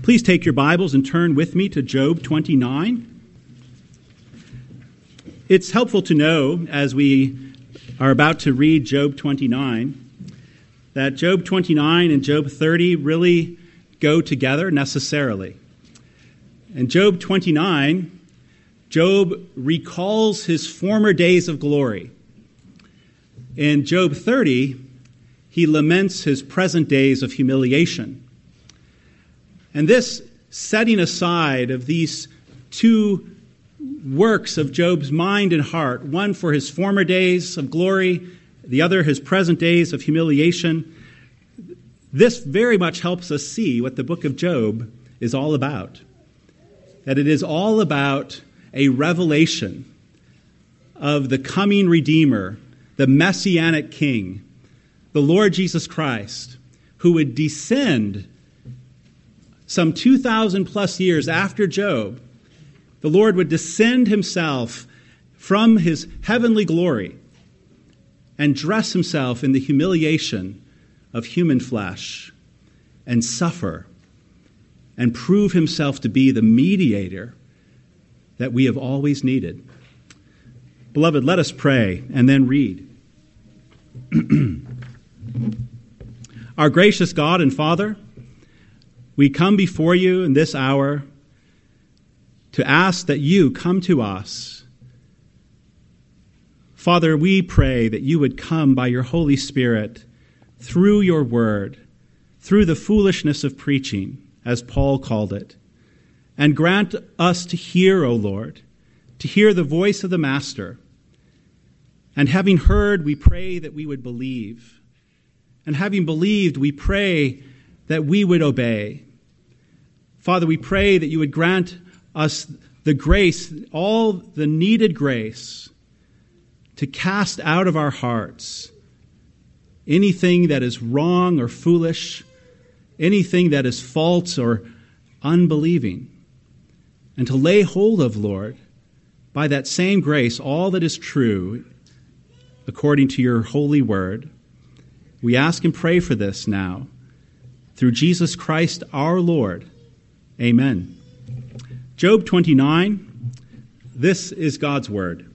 Please take your Bibles and turn with me to Job 29. It's helpful to know, as we are about to read Job 29, that Job 29 and Job 30 really go together necessarily. In Job 29, Job recalls his former days of glory. In Job 30, he laments his present days of humiliation. And this setting aside of these two works of Job's mind and heart, one for his former days of glory, the other his present days of humiliation, this very much helps us see what the book of Job is all about. That it is all about a revelation of the coming Redeemer, the Messianic King, the Lord Jesus Christ, who would descend some 2,000 plus years after Job. The Lord would descend himself from his heavenly glory and dress himself in the humiliation of human flesh and suffer and prove himself to be the mediator that we have always needed. Beloved, let us pray and then read. Our gracious God and Father, we come before you in this hour to ask that you come to us. Father, we pray that you would come by your Holy Spirit through your word, through the foolishness of preaching, as Paul called it, and grant us to hear, O Lord, to hear the voice of the Master. And having heard, we pray that we would believe. And having believed, we pray that we would obey. Father, we pray that you would grant us the grace, all the needed grace, to cast out of our hearts anything that is wrong or foolish, anything that is false or unbelieving, and to lay hold of, Lord, by that same grace, all that is true according to your holy word. We ask and pray for this now, through Jesus Christ our Lord. Amen. Job 29, this is God's word.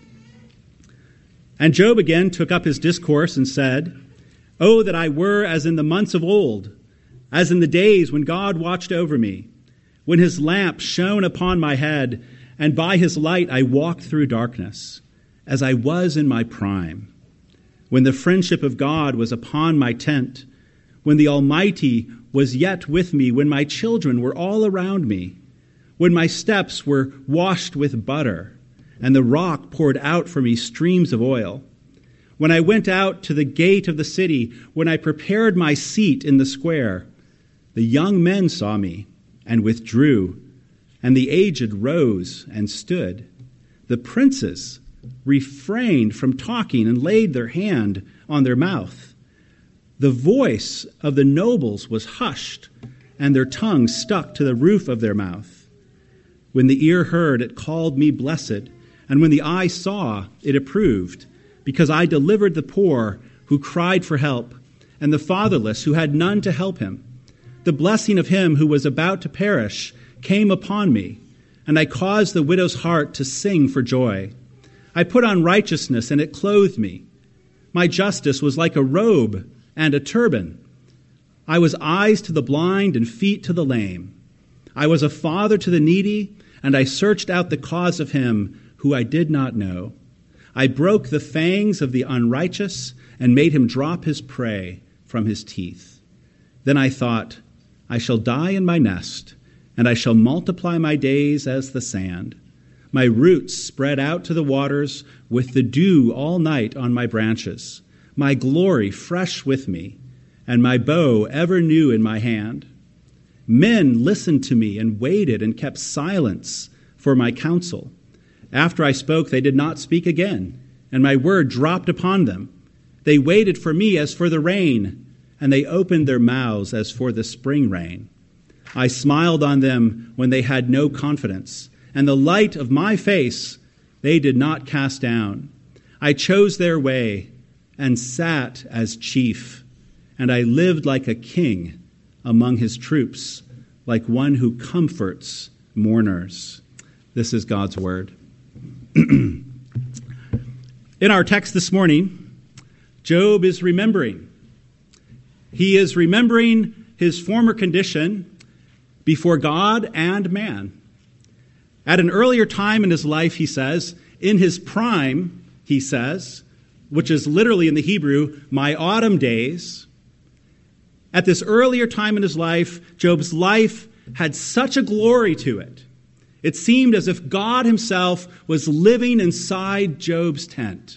And Job again took up his discourse and said, "Oh, that I were as in the months of old, as in the days when God watched over me, when his lamp shone upon my head, and by his light I walked through darkness, as I was in my prime, when the friendship of God was upon my tent, when the Almighty was yet with me, when my children were all around me, when my steps were washed with butter, and the rock poured out for me streams of oil, when I went out to the gate of the city, when I prepared my seat in the square, the young men saw me and withdrew, and the aged rose and stood. The princes refrained from talking and laid their hand on their mouth. The voice of the nobles was hushed, and their tongues stuck to the roof of their mouth. When the ear heard, it called me blessed, and when the eye saw, it approved, because I delivered the poor who cried for help, and the fatherless who had none to help him. The blessing of him who was about to perish came upon me, and I caused the widow's heart to sing for joy. I put on righteousness, and it clothed me. My justice was like a robe and a turban. I was eyes to the blind and feet to the lame. I was a father to the needy, and I searched out the cause of him who I did not know. I broke the fangs of the unrighteous and made him drop his prey from his teeth. Then I thought, I shall die in my nest, and I shall multiply my days as the sand. My roots spread out to the waters with the dew all night on my branches. My glory fresh with me, and my bow ever new in my hand. Men listened to me and waited and kept silence for my counsel. After I spoke, they did not speak again, and my word dropped upon them. They waited for me as for the rain, and they opened their mouths as for the spring rain. I smiled on them when they had no confidence, and the light of my face they did not cast down. I chose their way and sat as chief, and I lived like a king among his troops. like one who comforts mourners. This is God's word. In our text this morning, Job is remembering. He is remembering his former condition before God and man. At an earlier time in his life, he says, in his prime, he says, which is literally in the Hebrew, my autumn days. At this earlier time in his life, Job's life had such a glory to it. It seemed as if God himself was living inside Job's tent.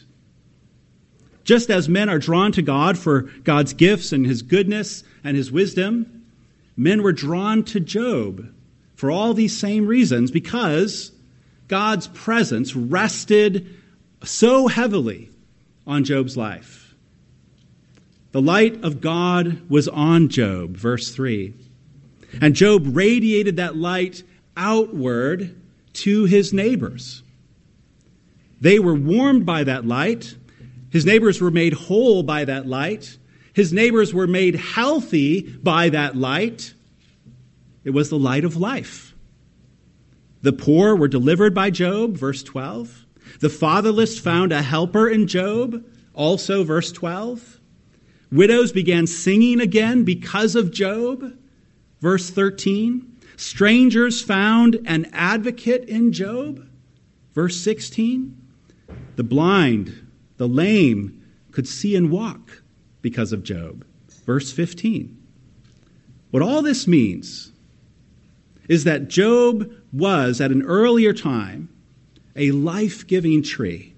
Just as men are drawn to God for God's gifts and his goodness and his wisdom, men were drawn to Job for all these same reasons, because God's presence rested so heavily on Job's life. The light of God was on Job, verse 3. And Job radiated that light outward to his neighbors. They were warmed by that light. His neighbors were made whole by that light. His neighbors were made healthy by that light. It was the light of life. The poor were delivered by Job, verse 12. The fatherless found a helper in Job, also verse 12. Widows began singing again because of Job, verse 13. Strangers found an advocate in Job, verse 16. The blind, the lame could see and walk because of Job, verse 15. What all this means is that Job was, at an earlier time, a life-giving tree,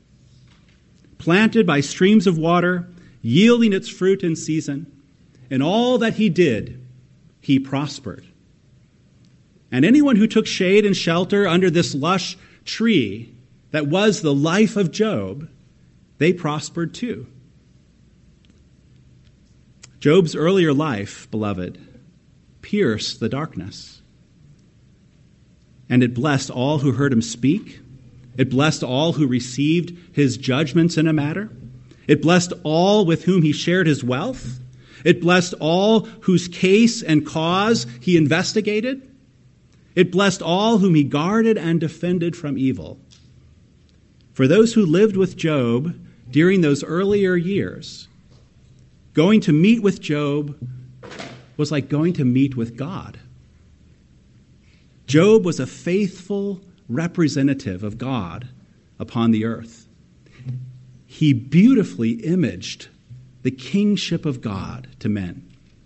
planted by streams of water, yielding its fruit in season. In all that he did, he prospered. And anyone who took shade and shelter under this lush tree that was the life of Job, they prospered too. Job's earlier life, beloved, pierced the darkness. And it blessed all who heard him speak. It blessed all who received his judgments in a matter. It blessed all with whom he shared his wealth. It blessed all whose case and cause he investigated. It blessed all whom he guarded and defended from evil. For those who lived with Job during those earlier years, going to meet with Job was like going to meet with God. Job was a faithful representative of God upon the earth. He beautifully imaged the kingship of God to men.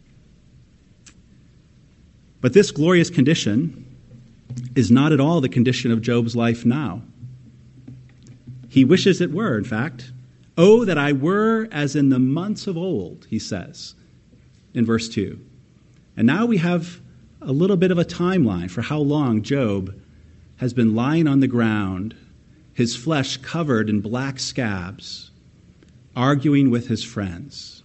But this glorious condition is not at all the condition of Job's life now. He wishes it were, in fact. Oh, that I were as in the months of old, he says in verse 2. And now we have a little bit of a timeline for how long Job has been lying on the ground, his flesh covered in black scabs, arguing with his friends.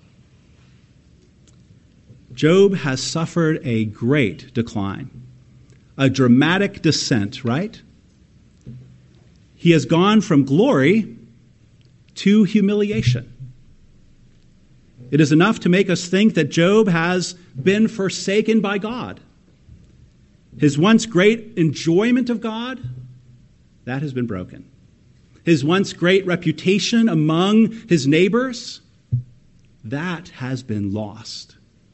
Job has suffered a great decline, a dramatic descent, right? He has gone from glory to humiliation. It is enough to make us think that Job has been forsaken by God. His once great enjoyment of God, that has been broken. His once great reputation among his neighbors, that has been lost.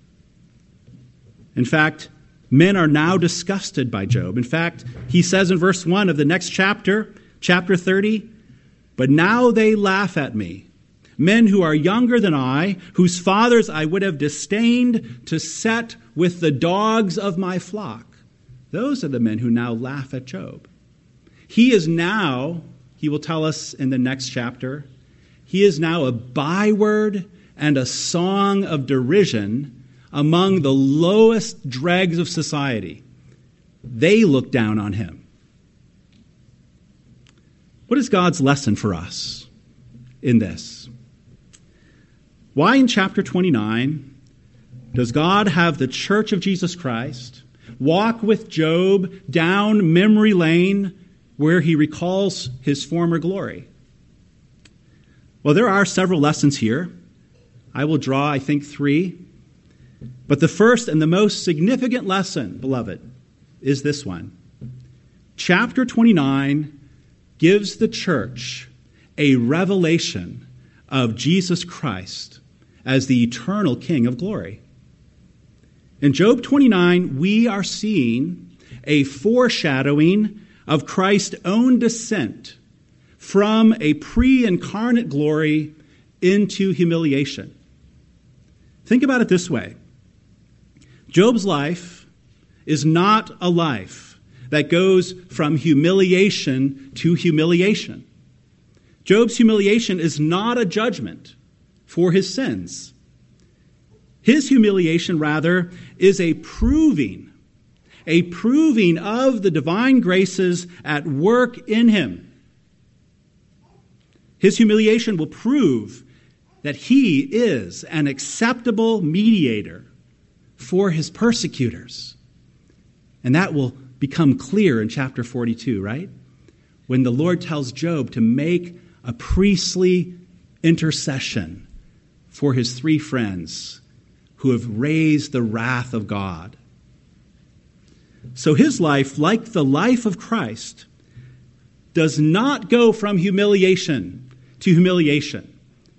In fact, men are now disgusted by Job. In fact, he says in verse 1 of the next chapter, chapter 30, but now they laugh at me, men who are younger than I, whose fathers I would have disdained to set with the dogs of my flock. Those are the men who now laugh at Job. He is now, he will tell us in the next chapter, he is now a byword and a song of derision among the lowest dregs of society. They look down on him. What is God's lesson for us in this? Why in chapter 29 does God have the Church of Jesus Christ walk with Job down memory lane where he recalls his former glory? Well, there are several lessons here. I will draw, I think, 3. But the first and the most significant lesson, beloved, is this one. Chapter 29 gives the church a revelation of Jesus Christ as the eternal King of glory. In Job 29, we are seeing a foreshadowing of Christ's own descent from a pre-incarnate glory into humiliation. Think about it this way. Job's life is not a life that goes from humiliation to humiliation. Job's humiliation is not a judgment for his sins. His humiliation, rather, is a proving of the divine graces at work in him. His humiliation will prove that he is an acceptable mediator for his persecutors. And that will become clear in chapter 42, right? When the Lord tells Job to make a priestly intercession for his three friends who have raised the wrath of God. So his life, like the life of Christ, does not go from humiliation to humiliation.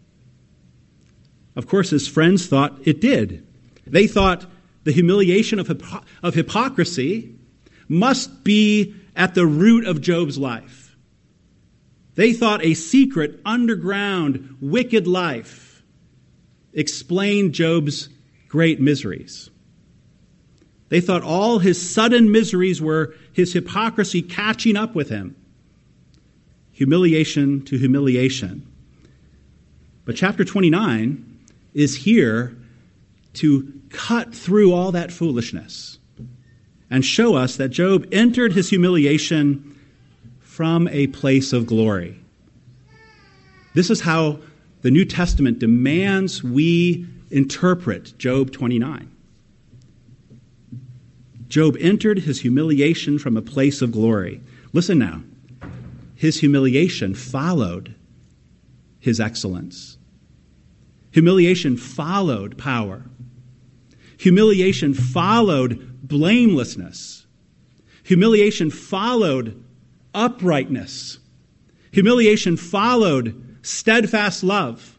Of course, his friends thought it did. They thought the humiliation of hypocrisy must be at the root of Job's life. They thought a secret, underground, wicked life explained Job's great miseries. They thought all his sudden miseries were his hypocrisy catching up with him. Humiliation to humiliation. But chapter 29 is here to cut through all that foolishness and show us that Job entered his humiliation from a place of glory. This is how the New Testament demands we interpret Job 29. Job entered his humiliation from a place of glory. Listen now. His humiliation followed his excellence. Humiliation followed power. Humiliation followed blamelessness. Humiliation followed uprightness. Humiliation followed steadfast love.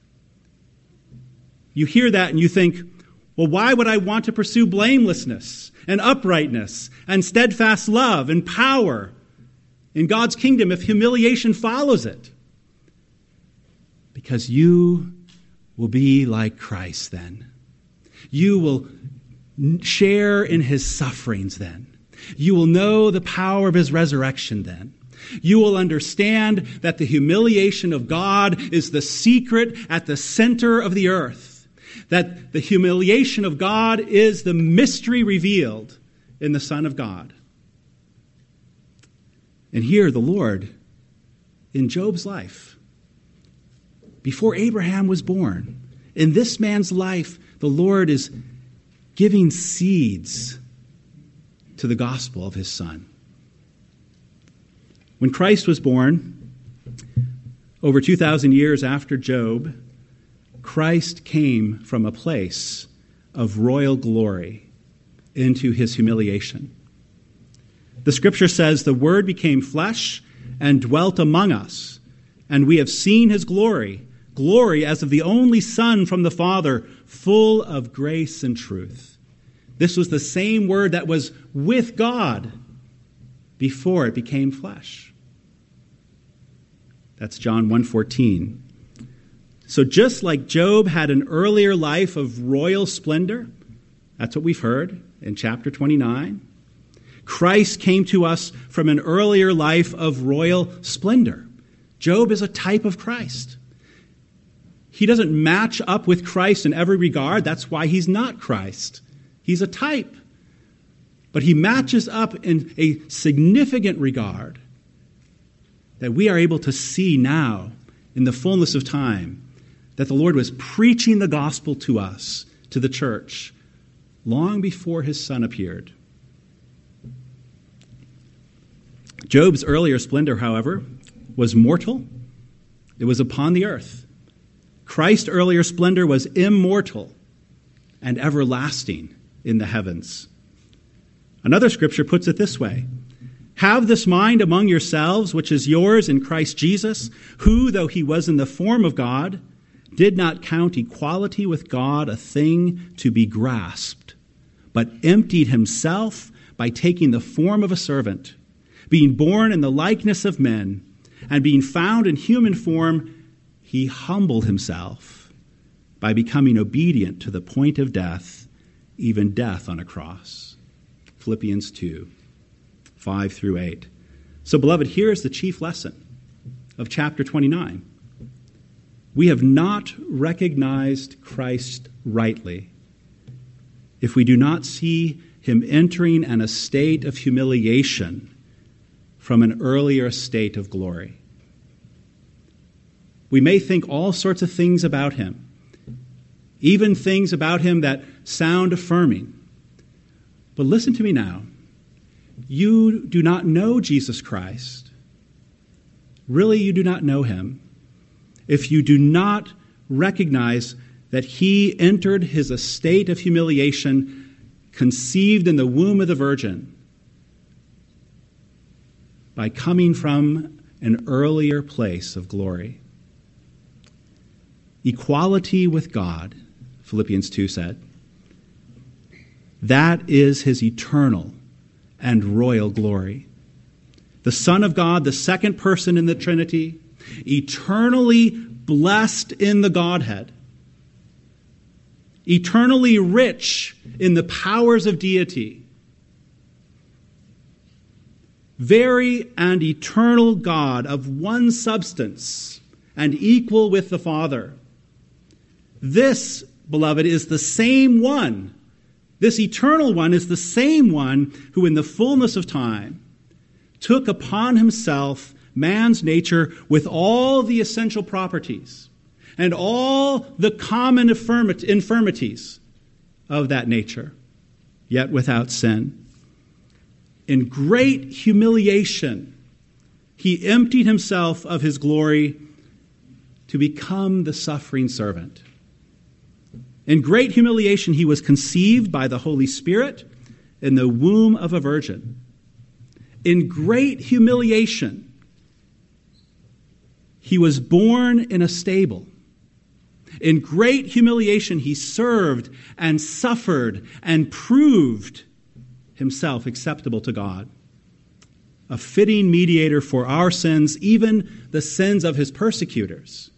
You hear that and you think, well, why would I want to pursue blamelessness and uprightness and steadfast love and power in God's kingdom if humiliation follows it? Because you will be like Christ then. You will share in his sufferings then. You will know the power of his resurrection then. You will understand that the humiliation of God is the secret at the center of the earth. That the humiliation of God is the mystery revealed in the Son of God. And here the Lord, in Job's life, before Abraham was born, in this man's life, the Lord is giving seeds to the gospel of his Son. When Christ was born, over 2,000 years after Job, Christ came from a place of royal glory into his humiliation. The scripture says, the Word became flesh and dwelt among us, and we have seen his glory, glory as of the only Son from the Father, full of grace and truth. This was the same Word that was with God before it became flesh. That's John 1:14. So just like Job had an earlier life of royal splendor, that's what we've heard in chapter 29, Christ came to us from an earlier life of royal splendor. Job is a type of Christ. He doesn't match up with Christ in every regard. That's why he's not Christ. He's a type. But he matches up in a significant regard that we are able to see now in the fullness of time that the Lord was preaching the gospel to us, to the church, long before his Son appeared. Job's earlier splendor, however, was mortal. It was upon the earth. Christ's earlier splendor was immortal. and everlasting in the heavens. Another scripture puts it this way: have this mind among yourselves, which is yours in Christ Jesus, who, though he was in the form of God, did not count equality with God a thing to be grasped, but emptied himself by taking the form of a servant, being born in the likeness of men, and being found in human form, he humbled himself by becoming obedient to the point of death, even death on a cross. Philippians 2, 5 through 8. So, beloved, here is the chief lesson of chapter 29. We have not recognized Christ rightly if we do not see him entering an estate of humiliation from an earlier state of glory. We may think all sorts of things about him, even things about him that sound affirming. But listen to me now. You do not know Jesus Christ. Really, you do not know him if you do not recognize that he entered his estate of humiliation, conceived in the womb of the Virgin, by coming from an earlier place of glory. Equality with God, Philippians 2 said, that is his eternal and royal glory. The Son of God, the second person in the Trinity, eternally blessed in the Godhead, eternally rich in the powers of deity, very and eternal God of one substance and equal with the Father. This, beloved, is the same one. This eternal one is the same one who in the fullness of time took upon himself man's nature with all the essential properties and all the common infirmities of that nature, yet without sin. In great humiliation, he emptied himself of his glory to become the suffering servant. In great humiliation, he was conceived by the Holy Spirit in the womb of a virgin. In great humiliation, he was born in a stable. In great humiliation, he served and suffered and proved himself acceptable to God, a fitting mediator for our sins, even the sins of his persecutors.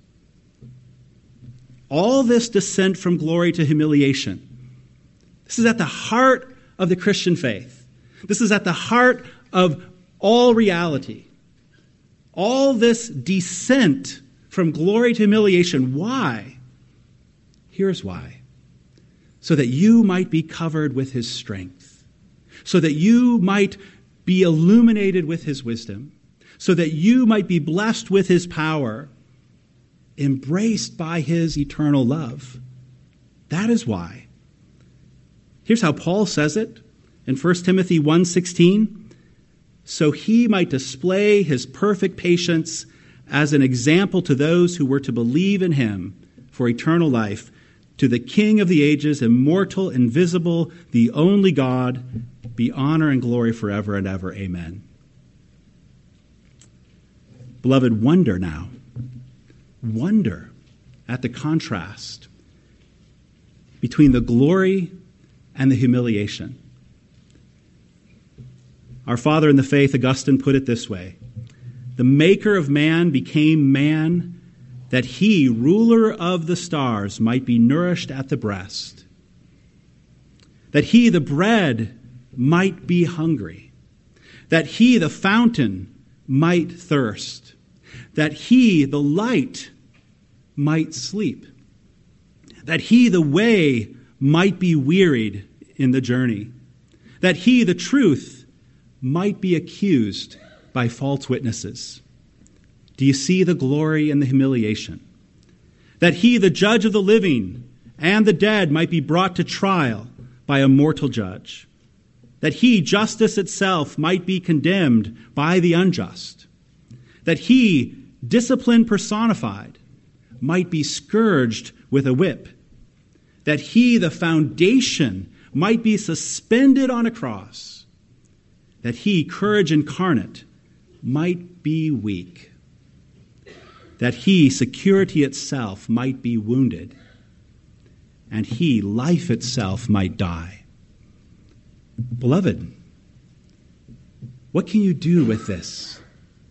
All this descent from glory to humiliation. This is at the heart of the Christian faith. This is at the heart of all reality. All this descent from glory to humiliation. Why? Here's why. So that you might be covered with his strength. So that you might be illuminated with his wisdom. So that you might be blessed with his power, embraced by his eternal love. That is why. Here's how Paul says it in 1 Timothy 1:16. So he might display his perfect patience as an example to those who were to believe in him for eternal life, to the King of the ages, immortal, invisible, the only God, be honor and glory forever and ever. Amen. Beloved, wonder now. Wonder at the contrast between the glory and the humiliation. Our father in the faith, Augustine, put it this way: the maker of man became man that he, ruler of the stars, might be nourished at the breast, that he, the bread, might be hungry, that he, the fountain, might thirst, that he, the light, might sleep, that he, the way, might be wearied in the journey, that he, the truth, might be accused by false witnesses. Do you see the glory and the humiliation? That he, the judge of the living and the dead, might be brought to trial by a mortal judge, that he, justice itself, might be condemned by the unjust, that he, discipline personified, might be scourged with a whip, that he, the foundation, might be suspended on a cross, that he, courage incarnate, might be weak, that he, security itself, might be wounded, and he, life itself, might die. Beloved, what can you do with this?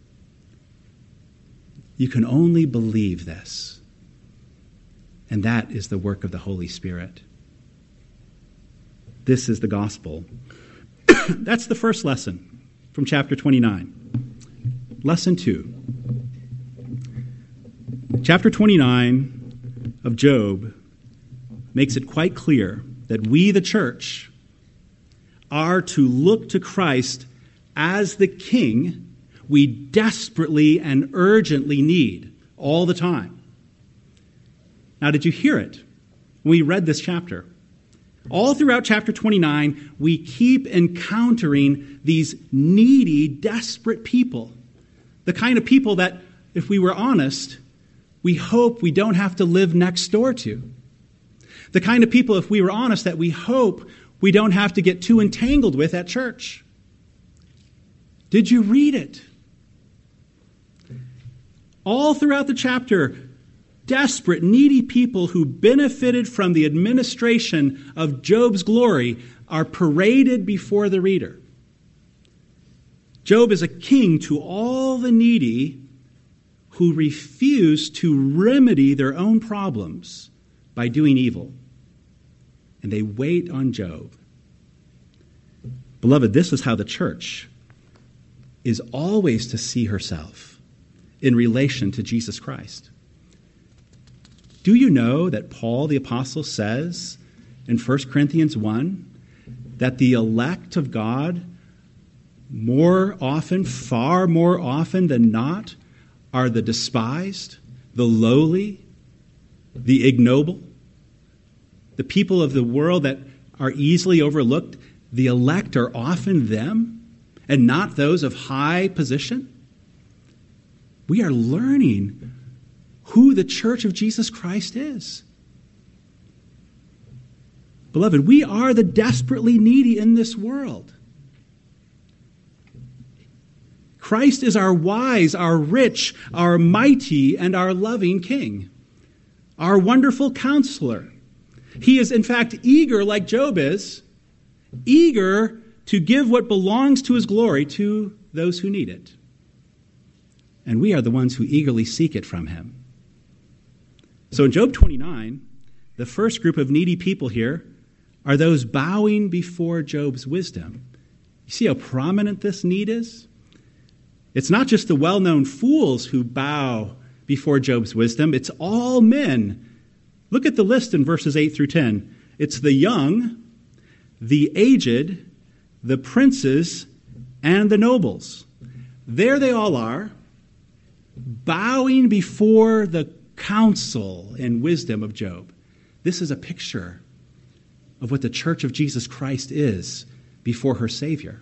You can only believe this, and that is the work of the Holy Spirit. This is the gospel. That's the first lesson from chapter 29. Lesson 2. Chapter 29 of Job makes it quite clear that we, the church, are to look to Christ as the King we desperately and urgently need all the time. Now, did you hear it when we read this chapter? All throughout chapter 29, we keep encountering these needy, desperate people. The kind of people that, if we were honest, we hope we don't have to live next door to. The kind of people, if we were honest, that we hope we don't have to get too entangled with at church. Did you read it? All throughout the chapter, desperate, needy people who benefited from the administration of Job's glory are paraded before the reader. Job is a king to all the needy who refuse to remedy their own problems by doing evil. And they wait on Job. Beloved, this is how the church is always to see herself in relation to Jesus Christ. Do you know that Paul the Apostle says in 1 Corinthians 1 that the elect of God more often, far more often than not, are the despised, the lowly, the ignoble, the people of the world that are easily overlooked? The elect are often them and not those of high position. We are learning who the church of Jesus Christ is. Beloved, we are the desperately needy in this world. Christ is our wise, our rich, our mighty, and our loving King, our wonderful counselor. He is, in fact, eager, like Job is, eager to give what belongs to his glory to those who need it. And we are the ones who eagerly seek it from him. So in Job 29, the first group of needy people here are those bowing before Job's wisdom. You see how prominent this need is? It's not just the well-known fools who bow before Job's wisdom. It's all men. Look at the list in verses 8 through 10. It's the young, the aged, the princes, and the nobles. There they all are, bowing before the counsel and wisdom of Job. This is a picture of what the church of Jesus Christ is before her Savior.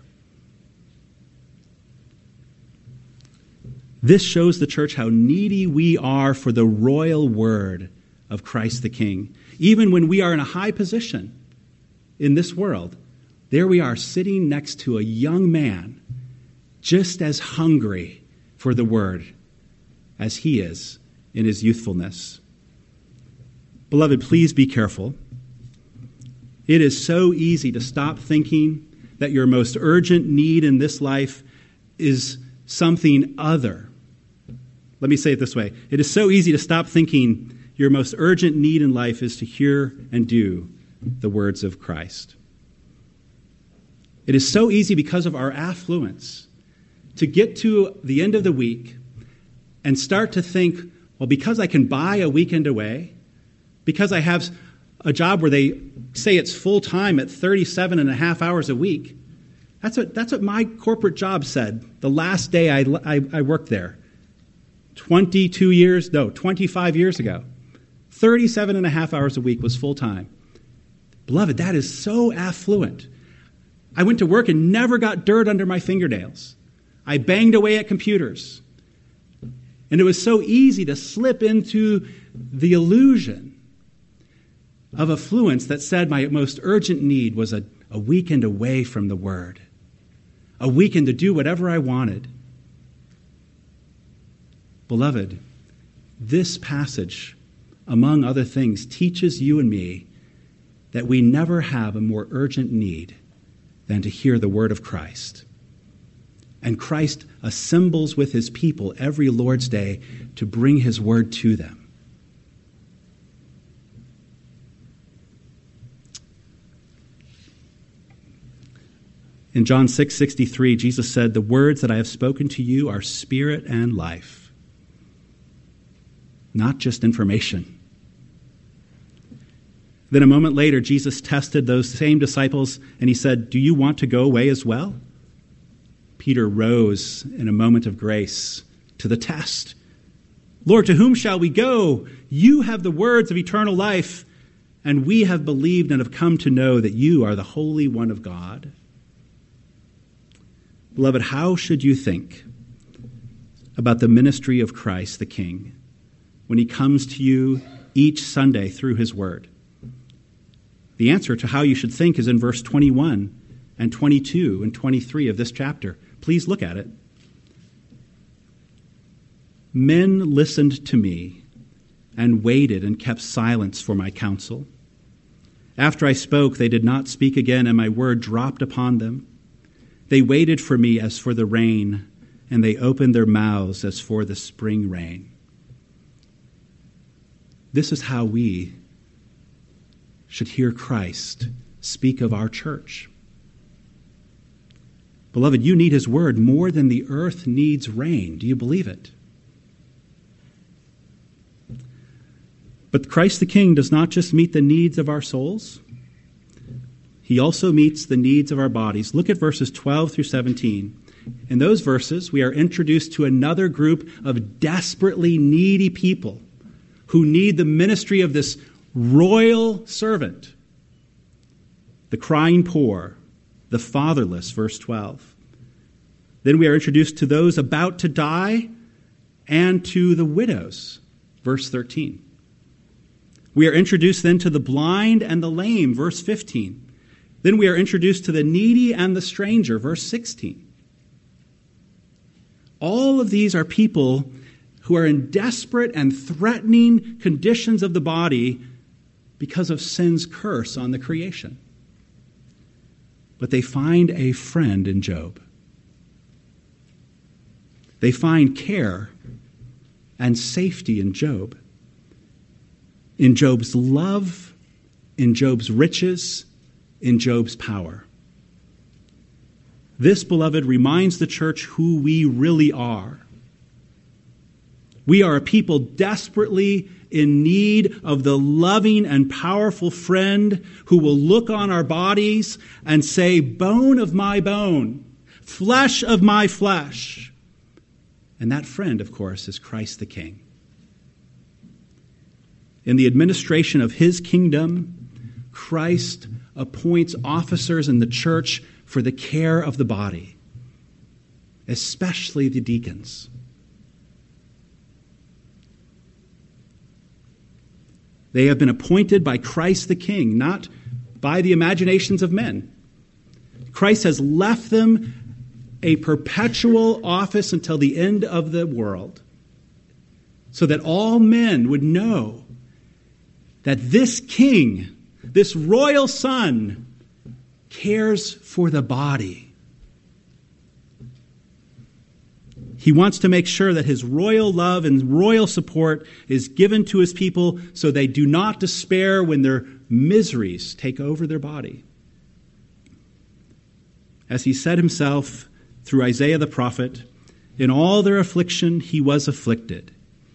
This shows the church how needy we are for the royal word of Christ the King. Even when we are in a high position in this world, there we are sitting next to a young man just as hungry for the word as he is in his youthfulness. Beloved, please be careful. It is so easy to stop thinking that your most urgent need in this life is something other. Let me say it this way. It is so easy to stop thinking your most urgent need in life is to hear and do the words of Christ. It is so easy because of our affluence to get to the end of the week and start to think, well, because I can buy a weekend away, because I have a job where they say it's full-time at 37 and a half hours a week, that's what my corporate job said the last day I worked there. 25 years ago. 37 and a half hours a week was full-time. Beloved, that is so affluent. I went to work and never got dirt under my fingernails. I banged away at computers. And it was so easy to slip into the illusion of affluence that said my most urgent need was a weekend away from the Word, a weekend to do whatever I wanted. Beloved, this passage, among other things, teaches you and me that we never have a more urgent need than to hear the word of Christ. And Christ assembles with his people every Lord's Day to bring his word to them. In John 6:63, Jesus said, "The words that I have spoken to you are spirit and life," not just information. Then a moment later, Jesus tested those same disciples, and he said, "Do you want to go away as well?" Peter rose in a moment of grace to the test. "Lord, to whom shall we go? You have the words of eternal life, and we have believed and have come to know that you are the Holy One of God." Beloved, how should you think about the ministry of Christ the King when he comes to you each Sunday through his word? The answer to how you should think is in verse 21 and 22 and 23 of this chapter. Please look at it. "Men listened to me and waited and kept silence for my counsel. After I spoke, they did not speak again, and my word dropped upon them. They waited for me as for the rain, and they opened their mouths as for the spring rain." This is how we should hear Christ speak of our church. Beloved, you need his word more than the earth needs rain. Do you believe it? But Christ the King does not just meet the needs of our souls. He also meets the needs of our bodies. Look at verses 12 through 17. In those verses, we are introduced to another group of desperately needy people who need the ministry of this royal servant. The crying poor, the fatherless, verse 12. Then we are introduced to those about to die and to the widows, verse 13. We are introduced then to the blind and the lame, verse 15. Then we are introduced to the needy and the stranger, verse 16. All of these are people who are in desperate and threatening conditions of the body because of sin's curse on the creation. But they find a friend in Job. They find care and safety in Job. In Job's love, in Job's riches, in Job's power. This, beloved, reminds the church who we really are. We are a people desperately in need of the loving and powerful friend who will look on our bodies and say, "Bone of my bone, flesh of my flesh." And that friend, of course, is Christ the King. In the administration of his kingdom, Christ appoints officers in the church for the care of the body, especially the deacons. They have been appointed by Christ the King, not by the imaginations of men. Christ has left them a perpetual office until the end of the world, so that all men would know that this king, this royal son, cares for the body. He wants to make sure that his royal love and royal support is given to his people so they do not despair when their miseries take over their body. As he said himself through Isaiah the prophet, "In all their affliction he was afflicted.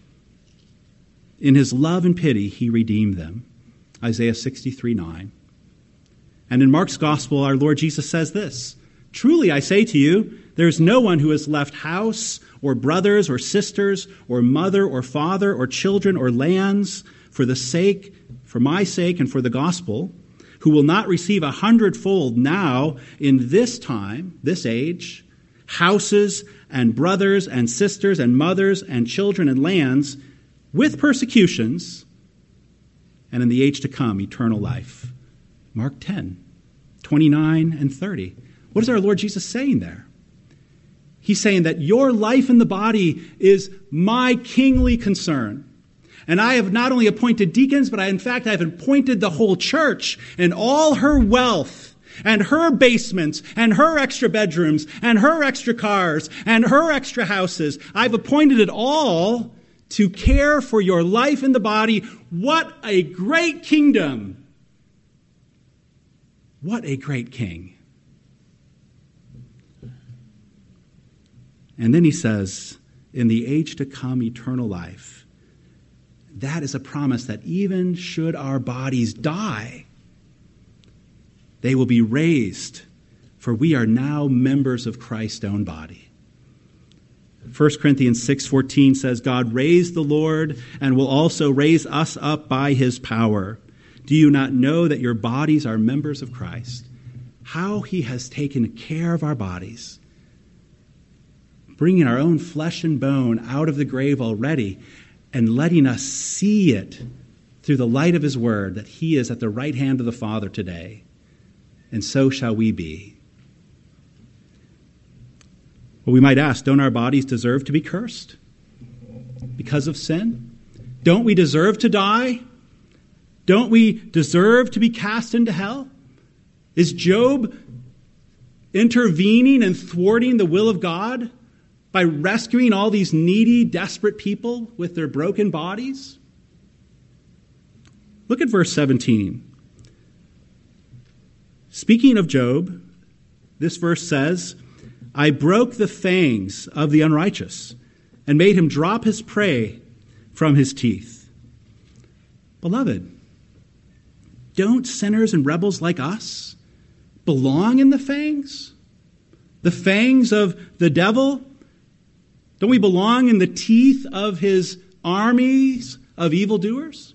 In his love and pity he redeemed them." Isaiah 63:9. And in Mark's gospel, our Lord Jesus says this, "Truly I say to you, there is no one who has left house or brothers or sisters or mother or father or children or lands for my sake and for the gospel, who will not receive 100-fold now in this time, this age, houses and brothers and sisters and mothers and children and lands with persecutions, and in the age to come, eternal life. Mark 10, 29 and 30. What is our Lord Jesus saying there? He's saying that your life in the body is my kingly concern. And I have not only appointed deacons, but I have appointed the whole church and all her wealth and her basements and her extra bedrooms and her extra cars and her extra houses. I've appointed it all to care for your life in the body. What a great kingdom! What a great king. And then he says, in the age to come, eternal life. That is a promise that even should our bodies die, they will be raised, for we are now members of Christ's own body. 1 Corinthians 6:14 says, God raised the Lord and will also raise us up by his power. Do you not know that your bodies are members of Christ? How he has taken care of our bodies, bringing our own flesh and bone out of the grave already and letting us see it through the light of his word that he is at the right hand of the Father today. And so shall we be. Well, we might ask, don't our bodies deserve to be cursed because of sin? Don't we deserve to die? Don't we deserve to be cast into hell? Is Job intervening and thwarting the will of God by rescuing all these needy, desperate people with their broken bodies? Look at verse 17. Speaking of Job, this verse says, I broke the fangs of the unrighteous and made him drop his prey from his teeth. Beloved, don't sinners and rebels like us belong in the fangs? The fangs of the devil? Don't we belong in the teeth of his armies of evildoers?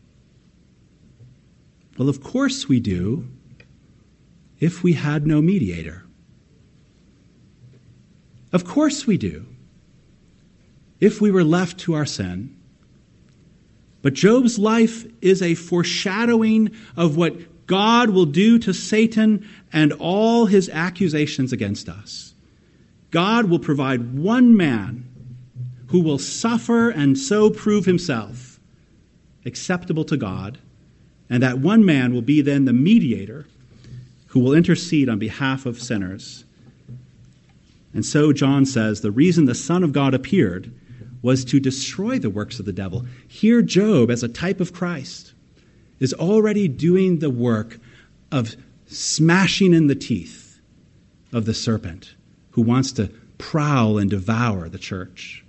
Well, of course we do, if we had no mediator. Of course we do, if we were left to our sin. But Job's life is a foreshadowing of what God will do to Satan and all his accusations against us. God will provide one man who will suffer and so prove himself acceptable to God, and that one man will be then the mediator who will intercede on behalf of sinners. And so John says, the reason the Son of God appeared was to destroy the works of the devil. Here Job, as a type of Christ, is already doing the work of smashing in the teeth of the serpent who wants to prowl and devour the church.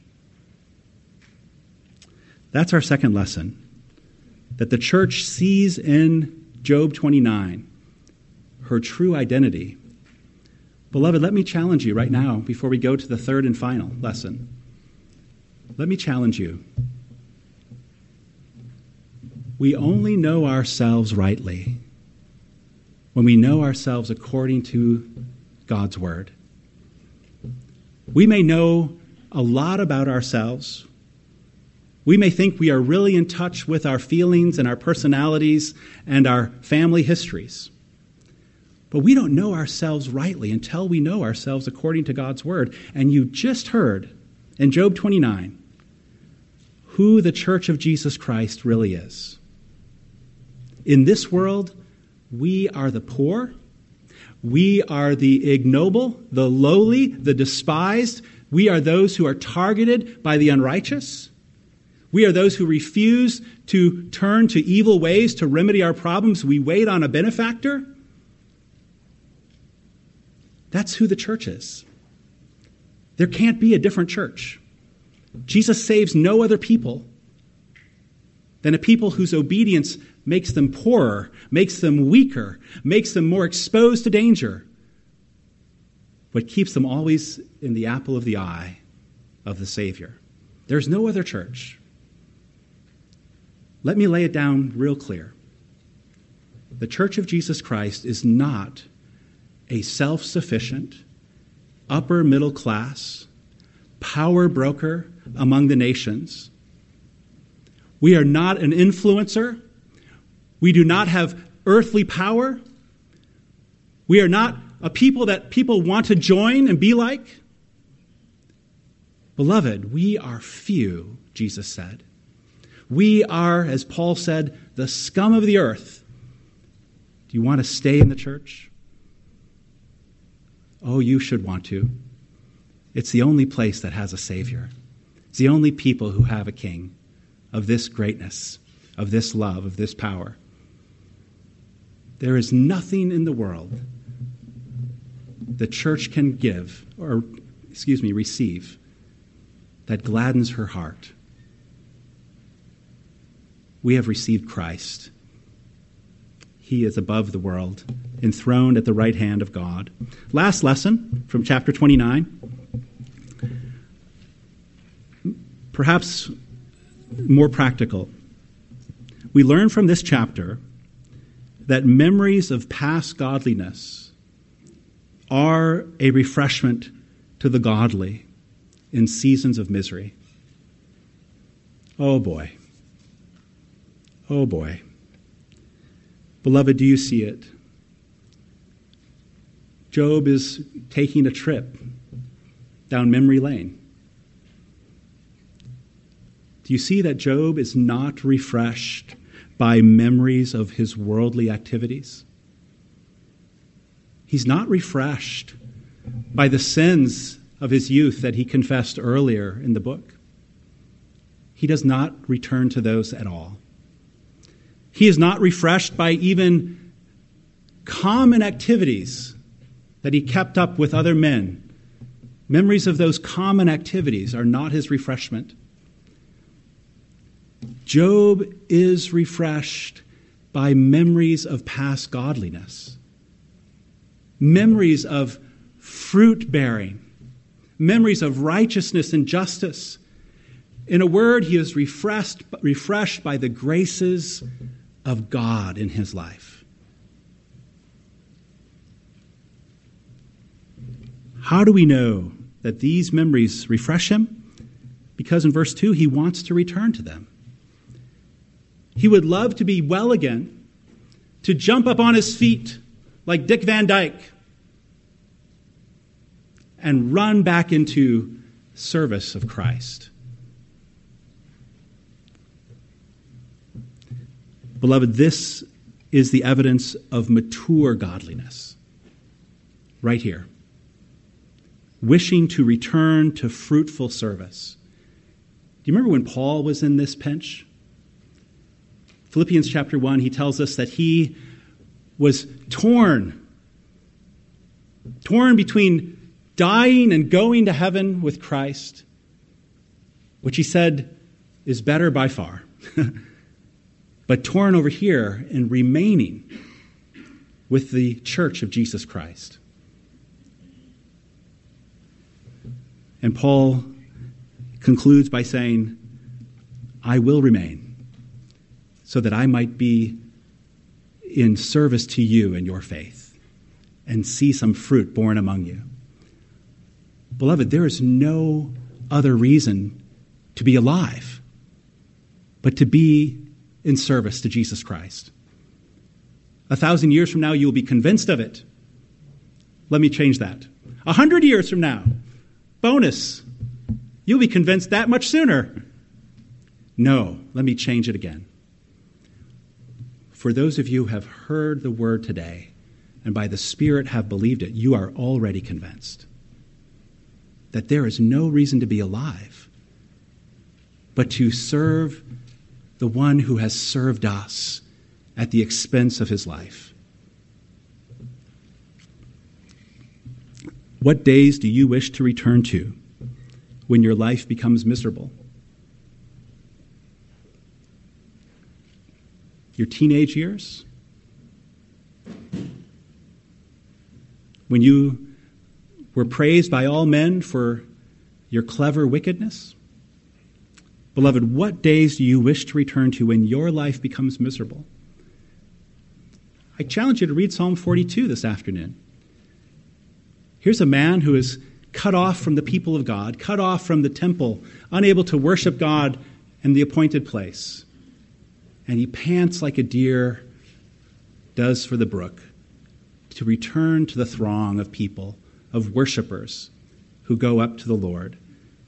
That's our second lesson, that the church sees in Job 29 her true identity. Beloved, let me challenge you right now before we go to the third and final lesson. Let me challenge you. We only know ourselves rightly when we know ourselves according to God's word. We may know a lot about ourselves. We may think we are really in touch with our feelings and our personalities and our family histories. But we don't know ourselves rightly until we know ourselves according to God's word. And you just heard in Job 29 who the church of Jesus Christ really is. In this world, we are the poor. We are the ignoble, the lowly, the despised. We are those who are targeted by the unrighteous. We are those who refuse to turn to evil ways to remedy our problems. We wait on a benefactor. That's who the church is. There can't be a different church. Jesus saves no other people than a people whose obedience makes them poorer, makes them weaker, makes them more exposed to danger, but keeps them always in the apple of the eye of the Savior. There's no other church. Let me lay it down real clear. The Church of Jesus Christ is not a self-sufficient, upper middle class, power broker among the nations. We are not an influencer. We do not have earthly power. We are not a people that people want to join and be like. Beloved, we are few, Jesus said. We are, as Paul said, the scum of the earth. Do you want to stay in the church? Oh, you should want to. It's the only place that has a Savior. It's the only people who have a King of this greatness, of this love, of this power. There is nothing in the world the church can give, receive, that gladdens her heart. We have received Christ. He is above the world, enthroned at the right hand of God. Last lesson from chapter 29. Perhaps more practical. We learn from this chapter that memories of past godliness are a refreshment to the godly in seasons of misery. Oh boy. Oh boy. Beloved, do you see it? Job is taking a trip down memory lane. Do you see that Job is not refreshed by memories of his worldly activities? He's not refreshed by the sins of his youth that he confessed earlier in the book. He does not return to those at all. He is not refreshed by even common activities that he kept up with other men. Memories of those common activities are not his refreshment. Job is refreshed by memories of past godliness, memories of fruit bearing, memories of righteousness and justice. In a word, he is refreshed by the graces of God in his life. How do we know that these memories refresh him? Because in verse 2, he wants to return to them. He would love to be well again, to jump up on his feet like Dick Van Dyke and run back into service of Christ. Beloved, this is the evidence of mature godliness. Right here. Wishing to return to fruitful service. Do you remember when Paul was in this pinch? Philippians chapter 1, he tells us that he was torn between dying and going to heaven with Christ, which he said is better by far, but torn over here and remaining with the church of Jesus Christ. And Paul concludes by saying, I will remain, so that I might be in service to you in your faith and see some fruit born among you. Beloved, there is no other reason to be alive but to be in service to Jesus Christ. 1,000 years from now, you will be convinced of it. Let me change that. 100 years from now, bonus, you'll be convinced that much sooner. No, let me change it again. For those of you who have heard the word today and by the Spirit have believed it, you are already convinced that there is no reason to be alive but to serve the one who has served us at the expense of his life. What days do you wish to return to when your life becomes miserable? Your teenage years? When you were praised by all men for your clever wickedness? Beloved, what days do you wish to return to when your life becomes miserable? I challenge you to read Psalm 42 this afternoon. Here's a man who is cut off from the people of God, cut off from the temple, unable to worship God in the appointed place. And he pants like a deer does for the brook, to return to the throng of people, of worshipers who go up to the Lord.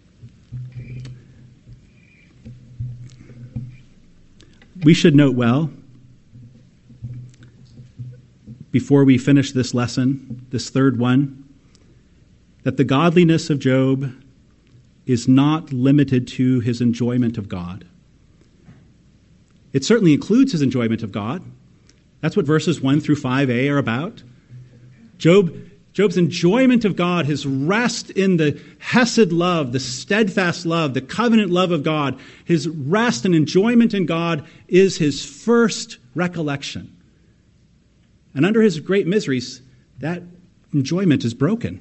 We should note well, before we finish this lesson, this third one, that the godliness of Job is not limited to his enjoyment of God. It certainly includes his enjoyment of God. That's what verses 1 through 5a are about. Job's enjoyment of God, his rest in the hesed love, the steadfast love, the covenant love of God, his rest and enjoyment in God is his first recollection. And under his great miseries, that enjoyment is broken.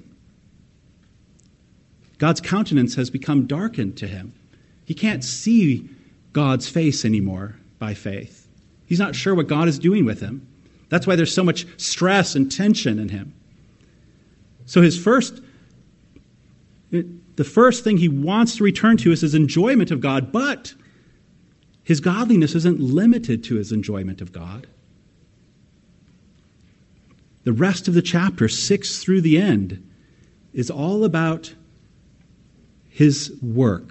God's countenance has become darkened to him. He can't see God's face anymore by faith. He's not sure what God is doing with him. That's why there's so much stress and tension in him. So the first thing he wants to return to is his enjoyment of God, but his godliness isn't limited to his enjoyment of God. The rest of the chapter, 6 through the end, is all about his work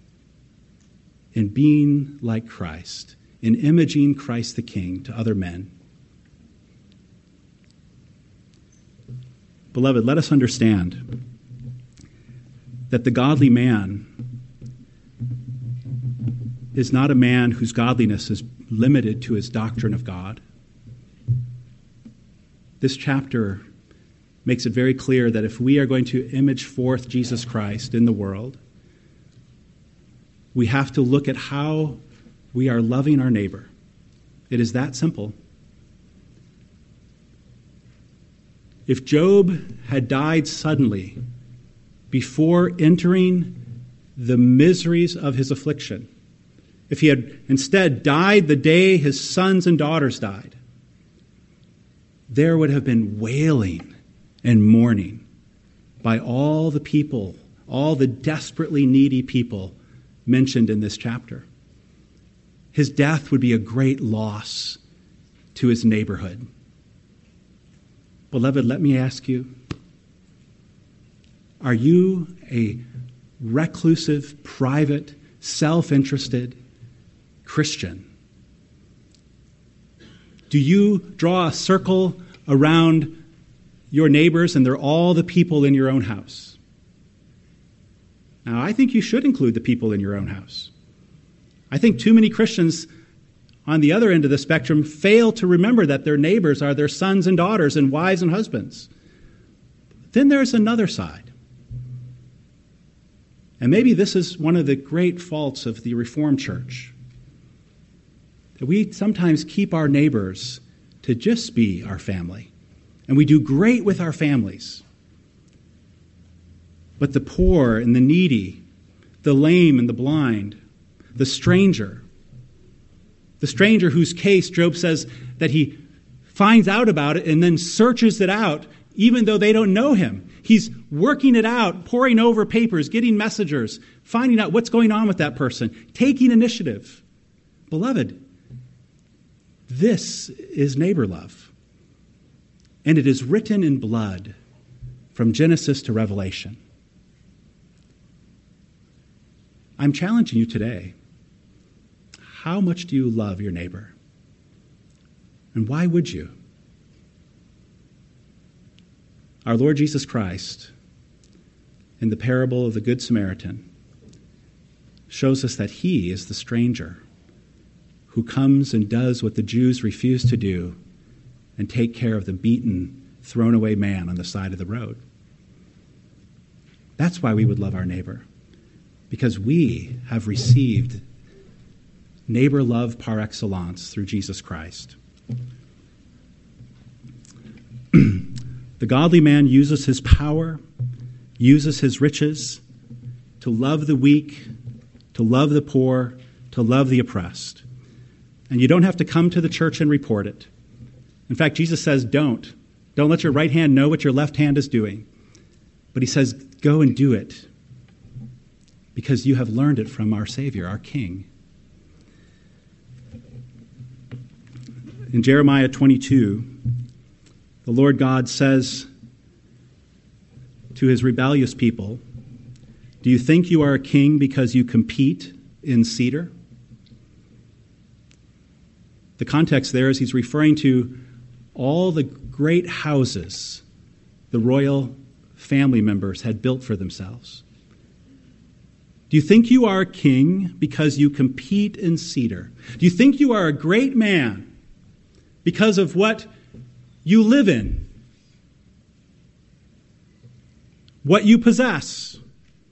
in being like Christ, in imaging Christ the King to other men. Beloved, let us understand that the godly man is not a man whose godliness is limited to his doctrine of God. This chapter makes it very clear that if we are going to image forth Jesus Christ in the world, we have to look at how we are loving our neighbor. It is that simple. If Job had died suddenly before entering the miseries of his affliction, if he had instead died the day his sons and daughters died, there would have been wailing and mourning by all the people, all the desperately needy people mentioned in this chapter. His death would be a great loss to his neighborhood. Beloved, let me ask you, are you a reclusive, private, self-interested Christian? Do you draw a circle around your neighbors and they're all the people in your own house? Now, I think you should include the people in your own house. I think too many Christians on the other end of the spectrum fail to remember that their neighbors are their sons and daughters and wives and husbands. Then there's another side. And maybe this is one of the great faults of the Reformed Church, that we sometimes keep our neighbors to just be our family. And we do great with our families. But the poor and the needy, the lame and the blind, the stranger whose case Job says that he finds out about it and then searches it out, even though they don't know him. He's working it out, poring over papers, getting messengers, finding out what's going on with that person, taking initiative. Beloved, this is neighbor love. And it is written in blood from Genesis to Revelation. I'm challenging you today. How much do you love your neighbor? And why would you? Our Lord Jesus Christ, in the parable of the Good Samaritan, shows us that he is the stranger who comes and does what the Jews refuse to do and take care of the beaten, thrown away man on the side of the road. That's why we would love our neighbor, because we have received neighbor love par excellence through Jesus Christ. The godly man uses his power, uses his riches to love the weak, to love the poor, to love the oppressed. And you don't have to come to the church and report it. In fact, Jesus says, don't. Don't let your right hand know what your left hand is doing. But he says, go and do it, because you have learned it from our Savior, our King. In Jeremiah 22, the Lord God says to his rebellious people, "Do you think you are a king because you compete in cedar?" The context there is he's referring to all the great houses the royal family members had built for themselves. Do you think you are a king because you compete in cedar? Do you think you are a great man because of what you live in, what you possess?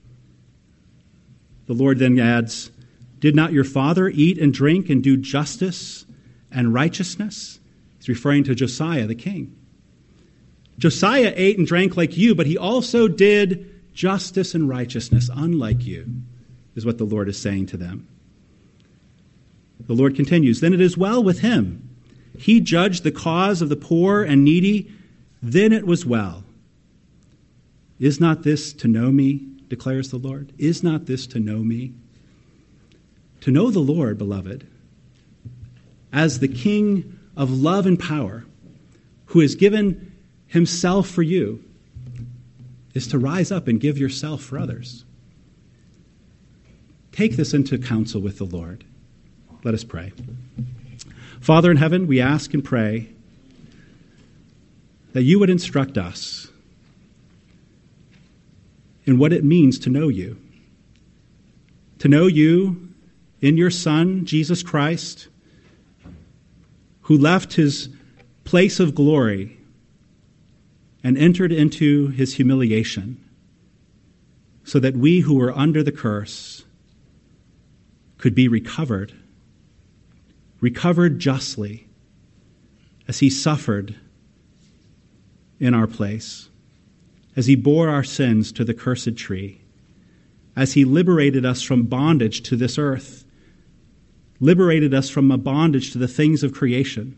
The Lord then adds, "Did not your father eat and drink and do justice and righteousness?" He's referring to Josiah the king. Josiah ate and drank like you, but he also did justice and righteousness, unlike you, is what the Lord is saying to them. The Lord continues, "Then it is well with him. He judged the cause of the poor and needy. Then it was well. Is not this to know me, declares the Lord? Is not this to know me?" To know the Lord, beloved, as the King of love and power, who has given himself for you, is to rise up and give yourself for others. Take this into counsel with the Lord. Let us pray. Father in heaven, we ask and pray that you would instruct us in what it means to know you. To know you in your Son, Jesus Christ, who left his place of glory and entered into his humiliation, so that we who were under the curse could be recovered justly as he suffered in our place, as he bore our sins to the cursed tree, as he liberated us from bondage to this earth, liberated us from a bondage to the things of creation.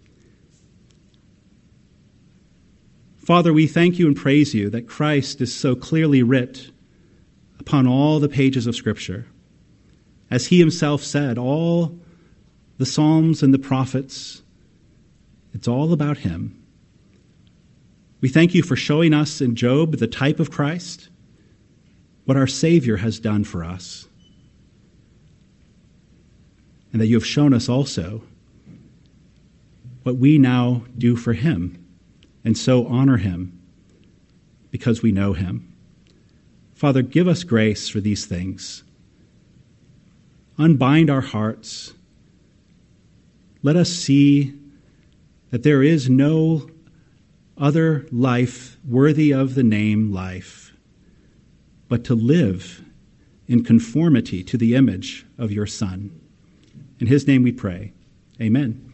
Father, we thank you and praise you that Christ is so clearly writ upon all the pages of Scripture. As he himself said, all the Psalms and the prophets, it's all about him. We thank you for showing us in Job the type of Christ, what our Savior has done for us, and that you have shown us also what we now do for him, and so honor him because we know him. Father, give us grace for these things. Unbind our hearts. Let us see that there is no other life worthy of the name life, but to live in conformity to the image of your Son. In his name we pray. Amen.